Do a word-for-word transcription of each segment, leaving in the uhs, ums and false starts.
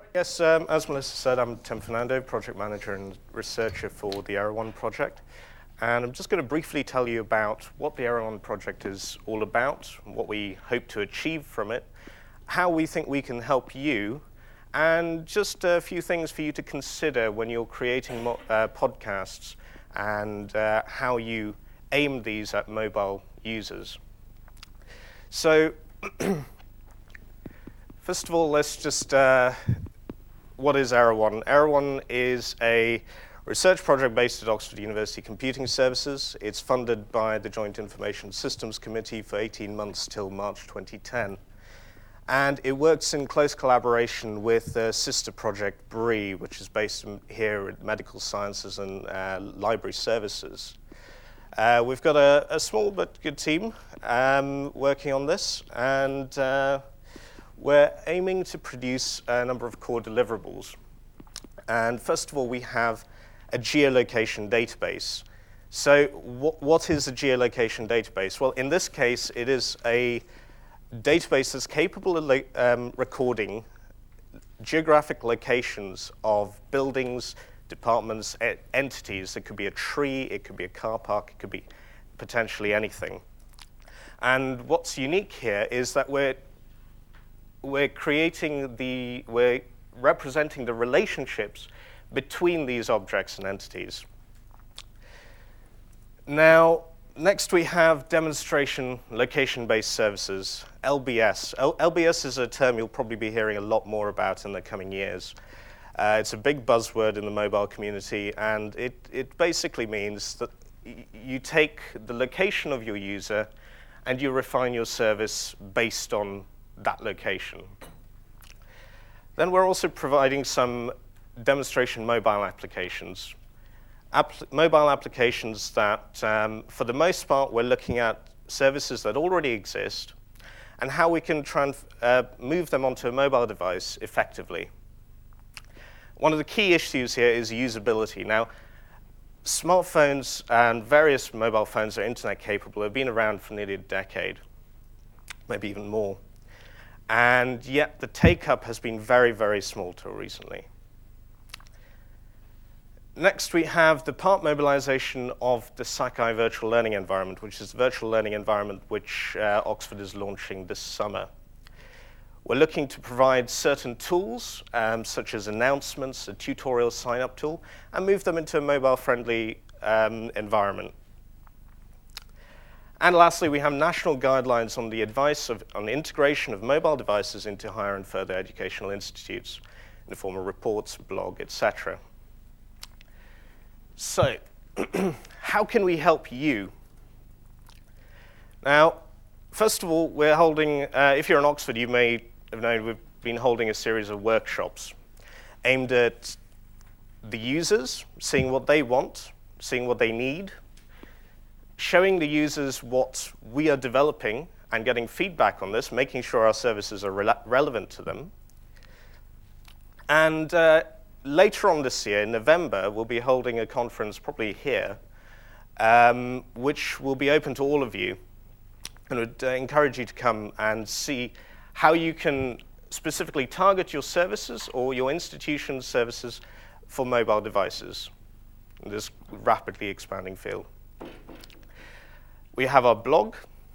Yes, um, as Melissa said, I'm Tim Fernando, project manager and researcher for the Erewhon project. And I'm just going to briefly tell you about what the Erewhon project is all about, what we hope to achieve from it, how we think we can help you, and just a few things for you to consider when you're creating mo uh, podcasts and uh, how you aim these at mobile users. So, first of all, let's just, uh, what is Erewhon? Erewhon is a research project based at Oxford University Computing Services. It's funded by the Joint Information Systems Committee for eighteen months till March twenty ten. And it works in close collaboration with the sister project BRIE, which is based in, here at Medical Sciences and uh, Library Services. Uh, we've got a, a small but good team um, working on this, and uh, we're aiming to produce a number of core deliverables. And first of all, we have a geolocation database. So wh what is a geolocation database? Well, in this case, it is a database that's capable of um, recording geographic locations of buildings, departments, e entities. It could be a tree, it could be a car park, it could be potentially anything. And what's unique here is that we're we're creating the, we're representing the relationships between these objects and entities. Now, next we have demonstration location-based services, L B S. L LBS is a term you'll probably be hearing a lot more about in the coming years. Uh, it's a big buzzword in the mobile community, and it, it basically means that y you take the location of your user and you refine your service based on that location. Then we're also providing some demonstration mobile applications. App mobile applications that, um, for the most part, we're looking at services that already exist and how we can try and uh, move them onto a mobile device effectively. One of the key issues here is usability. Now, smartphones and various mobile phones that are internet capable have been around for nearly a decade, maybe even more. And yet the take-up has been very, very small till recently. Next, we have the part mobilization of the Sakai virtual learning environment, which is the virtual learning environment which uh, Oxford is launching this summer. We're looking to provide certain tools, um, such as announcements, a tutorial sign-up tool, and move them into a mobile-friendly um, environment. And lastly, we have national guidelines on the advice of, on the integration of mobile devices into higher and further educational institutes in the form of reports, blog, et cetera. So, how can we help you? Now, first of all, we're holding, uh, if you're in Oxford, you may have known we've been holding a series of workshops aimed at the users, seeing what they want, seeing what they need, showing the users what we are developing and getting feedback on this, making sure our services are re relevant to them. And uh, later on this year, in November, we'll be holding a conference, probably here, um, which will be open to all of you. And would uh, encourage you to come and see how you can specifically target your services or your institution's services for mobile devices in this rapidly expanding field. We have our blog.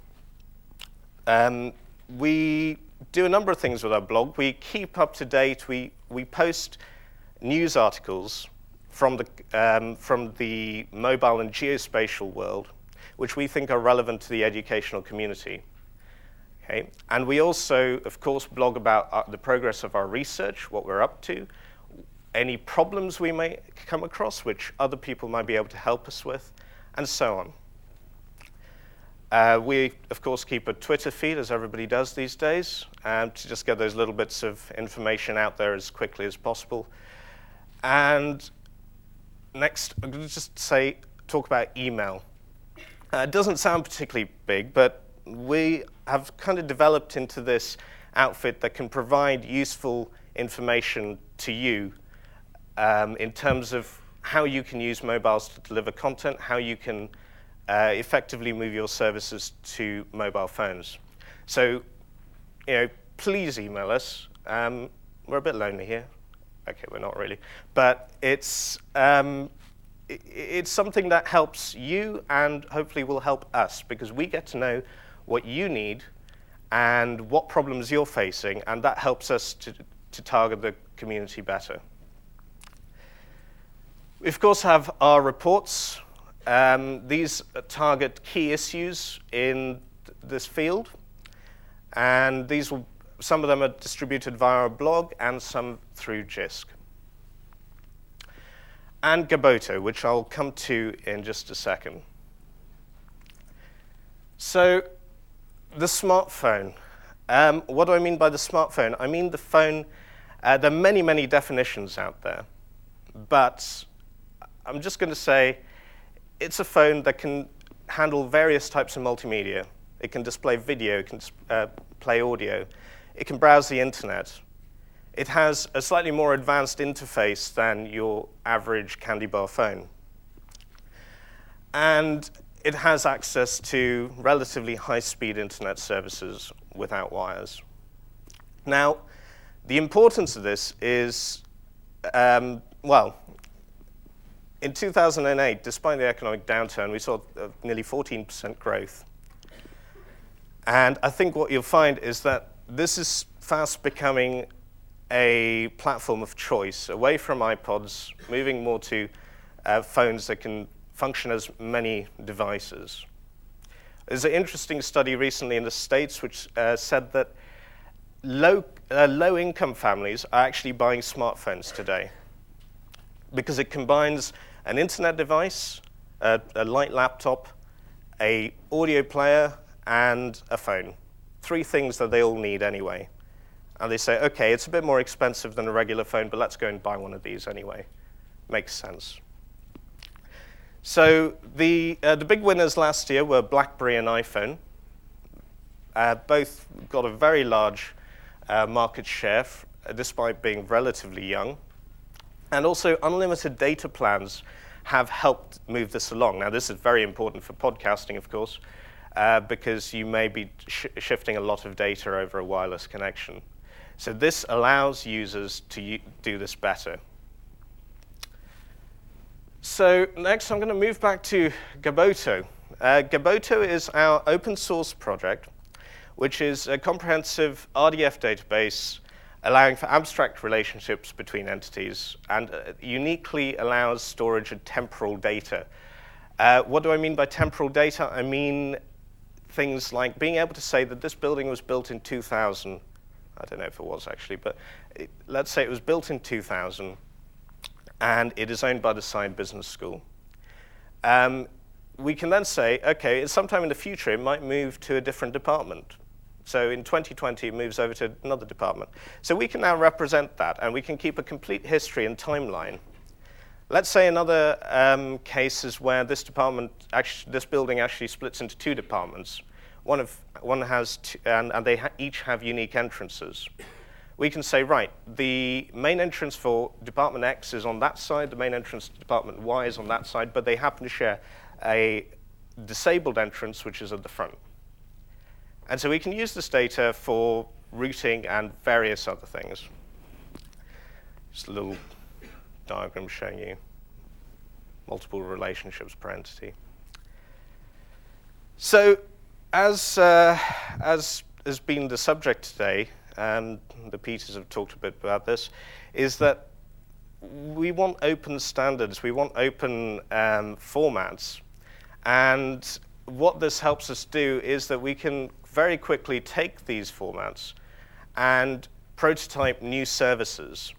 Um, we do a number of things with our blog. We keep up to date. We, we post news articles from the, um, from the mobile and geospatial world, which we think are relevant to the educational community. Okay? And we also, of course, blog about uh, the progress of our research, what we're up to, any problems we may come across, which other people might be able to help us with, and so on. Uh, we, of course, keep a Twitter feed, as everybody does these days, um, to just get those little bits of information out there as quickly as possible. And next, I'm going to just say, talk about email. Uh, it doesn't sound particularly big, but we have kind of developed into this outfit that can provide useful information to you um, in terms of how you can use mobiles to deliver content, how you can uh, effectively move your services to mobile phones. So, you know, please email us. Um, we're a bit lonely here. Okay, we're not really. But it's, um, it, it's something that helps you and hopefully will help us, because we get to know what you need and what problems you're facing, and that helps us to, to target the community better. We, of course, have our reports. Um, these target key issues in th this field, and these will, some of them are distributed via our blog and some through JISC. And Gaboto, which I'll come to in just a second. So, the smartphone. Um, what do I mean by the smartphone? I mean the phone, uh, there are many, many definitions out there, but I'm just going to say it's a phone that can handle various types of multimedia. It can display video, it can uh, play audio, it can browse the internet. It has a slightly more advanced interface than your average candy bar phone. And it has access to relatively high-speed internet services without wires. Now, the importance of this is, um, well, in two thousand eight, despite the economic downturn, we saw uh, nearly fourteen percent growth. And I think what you'll find is that this is fast becoming a platform of choice, away from iPods, moving more to uh, phones that can function as many devices. There's an interesting study recently in the States which uh, said that low, uh, low-income families are actually buying smartphones today because it combines an internet device, a, a light laptop, a audio player, and a phone. Three things that they all need anyway. And they say, okay, it's a bit more expensive than a regular phone, but let's go and buy one of these anyway. Makes sense. So the, uh, the big winners last year were BlackBerry and iPhone. Uh, both got a very large uh, market share, uh, despite being relatively young. And also, unlimited data plans have helped move this along. Now, this is very important for podcasting, of course, uh, because you may be sh shifting a lot of data over a wireless connection. So this allows users to do this better. So next, I'm going to move back to Gaboto. Uh, Gaboto is our open source project, which is a comprehensive R D F database allowing for abstract relationships between entities, and uh, uniquely allows storage of temporal data. Uh, what do I mean by temporal data? I mean things like being able to say that this building was built in two thousand. I don't know if it was actually, but it, let's say it was built in two thousand, and it is owned by the Saïd Business School. Um, we can then say, okay, sometime in the future, it might move to a different department. So in twenty twenty, it moves over to another department. So we can now represent that, and we can keep a complete history and timeline. Let's say another um, case is where this department, actually, this building actually splits into two departments. One of one has, two, and, and they ha each have unique entrances. We can say, right, the main entrance for Department X is on that side, the main entrance to Department Y is on that side, but they happen to share a disabled entrance, which is at the front. And so we can use this data for routing and various other things. Just a little diagram showing you multiple relationships per entity. So as, uh, as has been the subject today, and the Peters have talked a bit about this, is that we want open standards, we want open um, formats. And what this helps us do is that we can very quickly take these formats and prototype new services.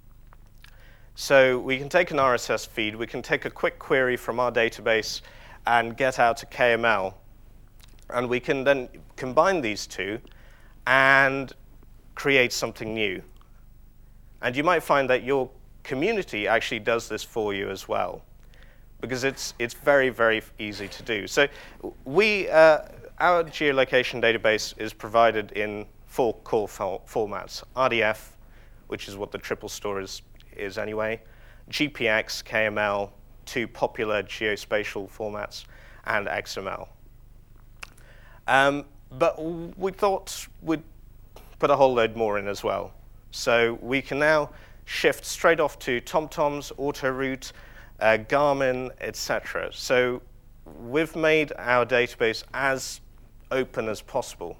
So we can take an R S S feed, we can take a quick query from our database and get out a K M L. And we can then combine these two and create something new. And you might find that your community actually does this for you as well, because it's, it's very, very easy to do. So we, uh, our geolocation database is provided in four core fo formats. R D F, which is what the triple store is, is anyway, G P X, K M L, two popular geospatial formats, and X M L. Um, but we thought we'd put a whole load more in as well. So we can now shift straight off to TomToms, Autoroute, uh, Garmin, et cetera. So we've made our database as open as possible.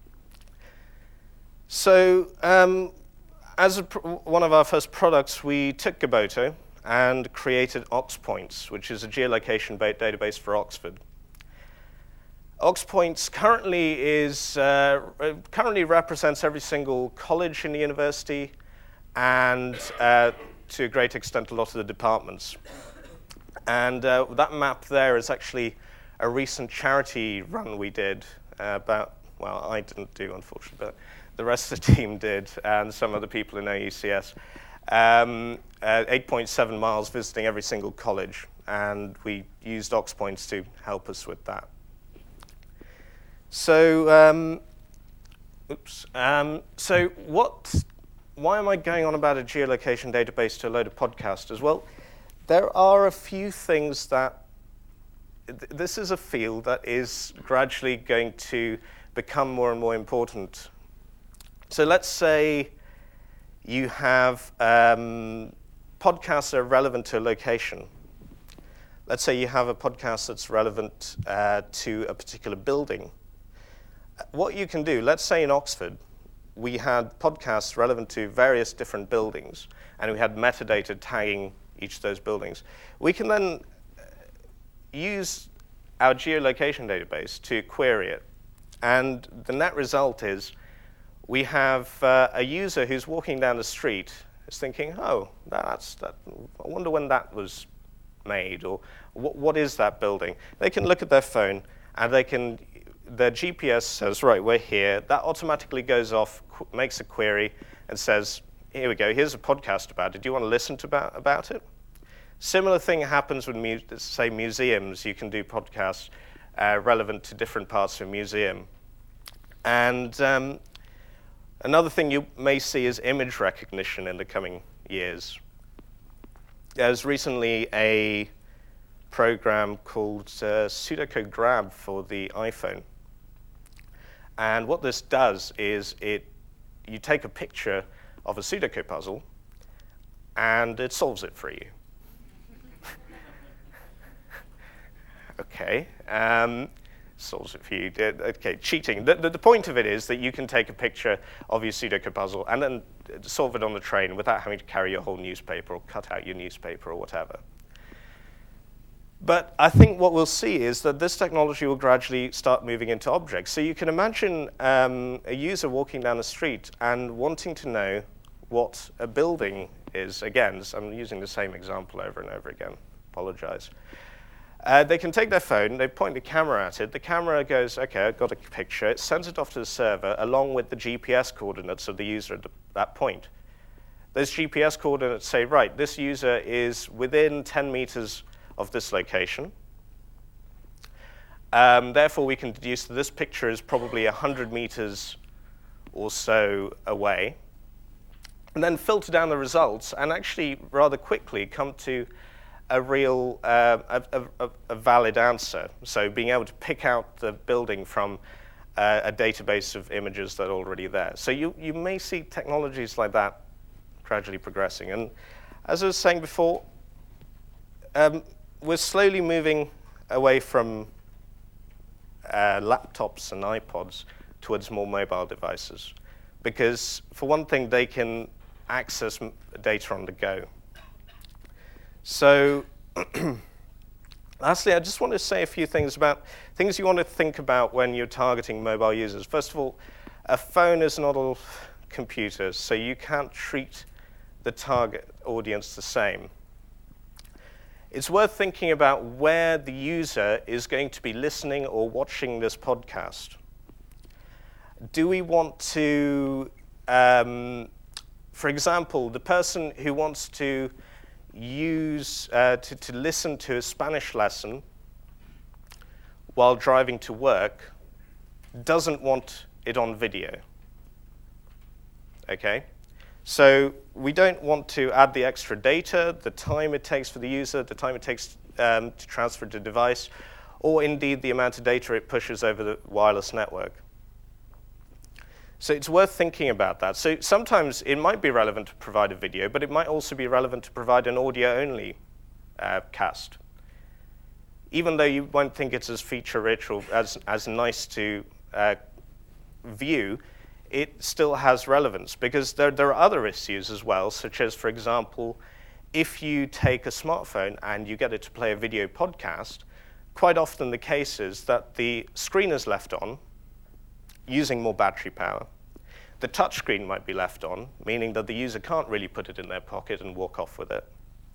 So um, as a one of our first products, we took Goboto and created OxPoints, which is a geolocation-based database for Oxford. OxPoints currently is uh, currently represents every single college in the university, and uh, to a great extent, a lot of the departments. And uh, that map there is actually a recent charity run we did uh, about, well, I didn't do, unfortunately, but the rest of the team did, and some other people in O U C S. Um, uh, eight point seven miles visiting every single college, and we used OxPoints to help us with that. So, um, oops. Um, so what, why am I going on about a geolocation database to a load of podcasters? Well, there are a few things that, th this is a field that is gradually going to become more and more important. So let's say you have um, podcasts that are relevant to a location. Let's say you have a podcast that's relevant uh, to a particular building. What you can do, let's say in Oxford, we had podcasts relevant to various different buildings, and we had metadata tagging each of those buildings. We can then use our geolocation database to query it. And the net result is we have uh, a user who's walking down the street is thinking, oh, that's, that, I wonder when that was made, or what, what is that building? They can look at their phone, and they can, their G P S says, right, we're here. That automatically goes off, qu makes a query, and says, here we go, here's a podcast about it. Do you want to listen to about, about it? Similar thing happens with, mu say, museums. You can do podcasts uh, relevant to different parts of a museum. And um, another thing you may see is image recognition in the coming years. There's recently a program called uh, Pseudocode Grab for the iPhone. And what this does is it, you take a picture of a Sudoku puzzle, and it solves it for you. Okay, um, solves it for you. Okay, cheating. The, the, the point of it is that you can take a picture of your Sudoku puzzle and then solve it on the train without having to carry your whole newspaper or cut out your newspaper or whatever. But I think what we'll see is that this technology will gradually start moving into objects. So you can imagine um, a user walking down the street and wanting to know what a building is. Again, I'm using the same example over and over again. Apologize. Uh, they can take their phone, they point the camera at it. The camera goes, OK, I've got a picture. It sends it off to the server along with the G P S coordinates of the user at that point. Those G P S coordinates say, right, this user is within ten meters of this location. Um, therefore, we can deduce that this picture is probably one hundred meters or so away, and then filter down the results and actually rather quickly come to a real, uh, a, a, a valid answer. So being able to pick out the building from uh, a database of images that are already there. So you, you may see technologies like that gradually progressing. And as I was saying before, um, we're slowly moving away from uh, laptops and iPods towards more mobile devices. Because for one thing, they can access data on the go. So lastly, I just want to say a few things about things you want to think about when you're targeting mobile users. First of all, a phone is not all computers, so you can't treat the target audience the same. It's worth thinking about where the user is going to be listening or watching this podcast. Do we want to, um, for example, the person who wants to use, uh, to, to listen to a Spanish lesson while driving to work doesn't want it on video, okay? So we don't want to add the extra data, the time it takes for the user, the time it takes um, to transfer to the device, or indeed the amount of data it pushes over the wireless network. So it's worth thinking about that. So sometimes it might be relevant to provide a video, but it might also be relevant to provide an audio-only uh, cast. Even though you won't think it's as feature-rich or as, as nice to uh, view, it still has relevance, because there, there are other issues as well, such as, for example, if you take a smartphone and you get it to play a video podcast, quite often the case is that the screen is left on, using more battery power. The touchscreen might be left on, meaning that the user can't really put it in their pocket and walk off with it.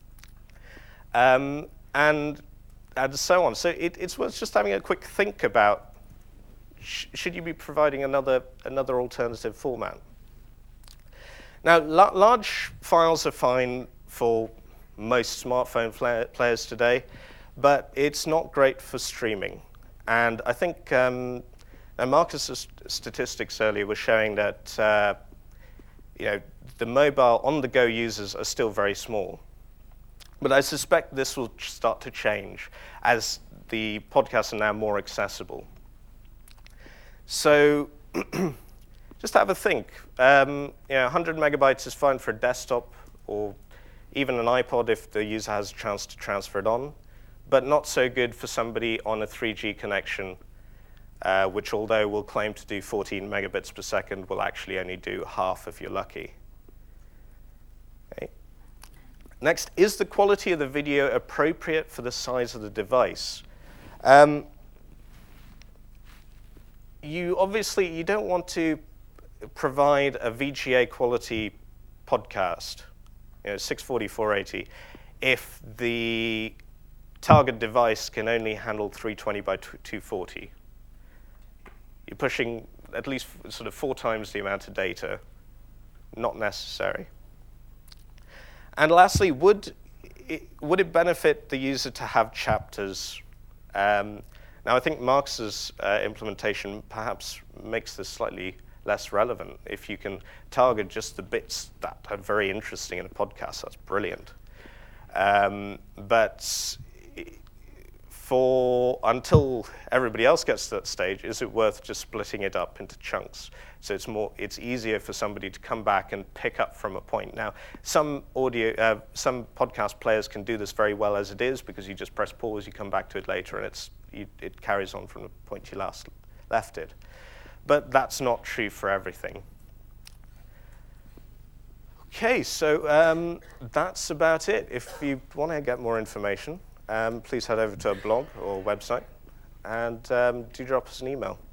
Um, and, and so on. So it, it's worth just having a quick think about, sh should you be providing another, another alternative format? Now, la large files are fine for most smartphone players today, but it's not great for streaming. And I think um, now Marcus's statistics earlier were showing that uh, you know, the mobile on-the-go users are still very small. But I suspect this will start to change as the podcasts are now more accessible. So just have a think. Um, you know, one hundred megabytes is fine for a desktop or even an iPod if the user has a chance to transfer it on, but not so good for somebody on a three G connection, uh, which although will claim to do fourteen megabits per second, will actually only do half if you're lucky. Okay. Next, is the quality of the video appropriate for the size of the device? Um, you obviously, you don't want to provide a V G A quality podcast, you know, six forty, four eighty, if the target device can only handle three twenty by two forty. You're pushing at least sort of four times the amount of data. Not necessary. And lastly, would it, would it benefit the user to have chapters? Um, now, I think Marcus's uh, implementation perhaps makes this slightly less relevant. If you can target just the bits that are very interesting in a podcast, that's brilliant. Um, but for until everybody else gets to that stage, is it worth just splitting it up into chunks? So it's more, it's easier for somebody to come back and pick up from a point. Now, some audio, uh, some podcast players can do this very well as it is, because you just press pause, you come back to it later, and it's you, it carries on from the point you last left it. But that's not true for everything. Okay, so um, that's about it. If you want to get more information, um, please head over to our blog or website, and um, do drop us an email.